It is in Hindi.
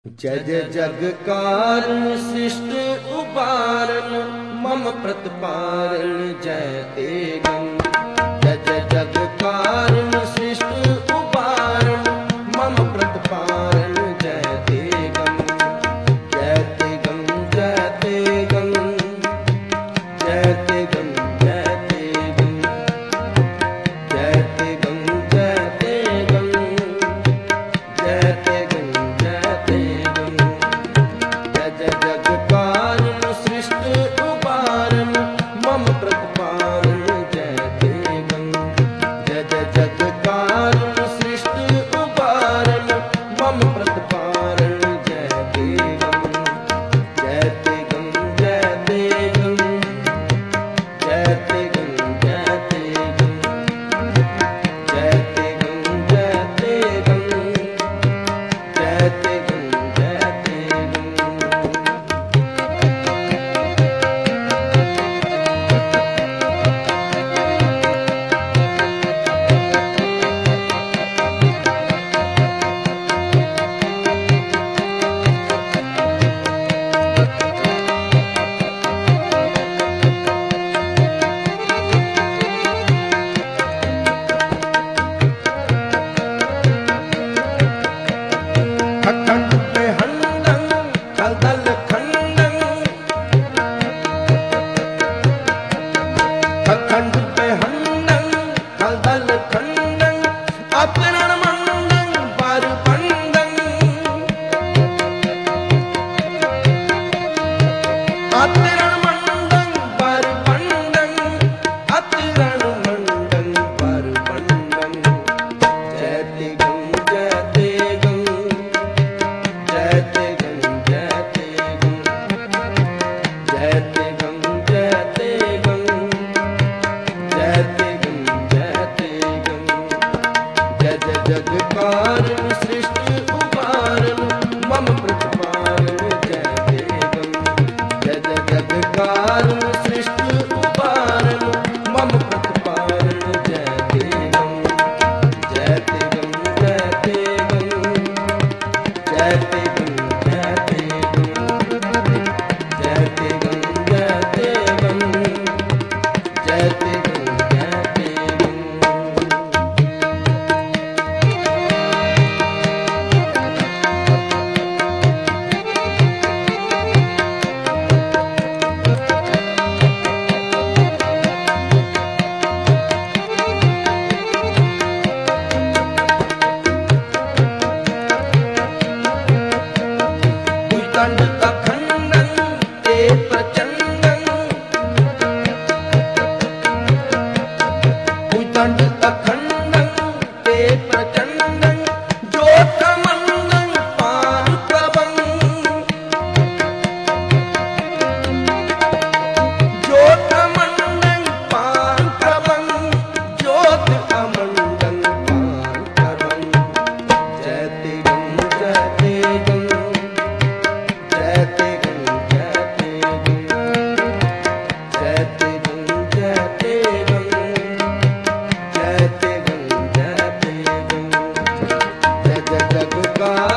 जय जय जगकारण सृष्टि उबारण मम प्रतिपारण जय तेगं। जय जय जगकारण सृष्टि उबारण मम प्रतिपारण जय तेगं। जय तेगं जय तेगं जय तेगं जय तेगं जय तेगं जय तेगं जय तेगं जय तेगं। जय जय जगकारण सृष्टि उबारण मम प्रतिपारण जय तेगं। जय जय जगकारण सृष्टि उबारण मम प्रतिपारण जय तेगं। जय तेगं जय तेगं जय तेगं जय तेगं जय तेगं जय तेगं जय तेगं जय तेगं। अखंड बेहंडं खलदल खंडं अखंड बेहंडं खलदल खंडं अपरण मंडं परपंडं अपरण मंडं परपंडं अपरण मंडं परपंडं। जय तेगं जय तेगं जय तेगं जय तेगं जय तेगं जय तेगं जय तेगं जय तेगं। जय जय जगकारण सृष्टि उबारण मम प्रतिपारण जय तेगं। जय जय जगकारण सृष्टि उबारण मम प्रतिपारण जय तेगं। जय तेगं जय तेगं जय तेगं जय तेगं जय तेगं जय तेगं जय तेगं जय तेगं। भुजदंड अखंडं ते प्रचंडं भुजदंड अखंडं ते प्रचंडं ज्योतिर्मंडलं पांप्रभं ज्योतिर्मंडलं पांप्रभं ज्योतिर्मंडलं पांप्रभं। जय तेगं जय तेगं जय तेगं जय तेगं जय तेगं जय तेगं जय तेगं जय तेगं। जय जय जगकारण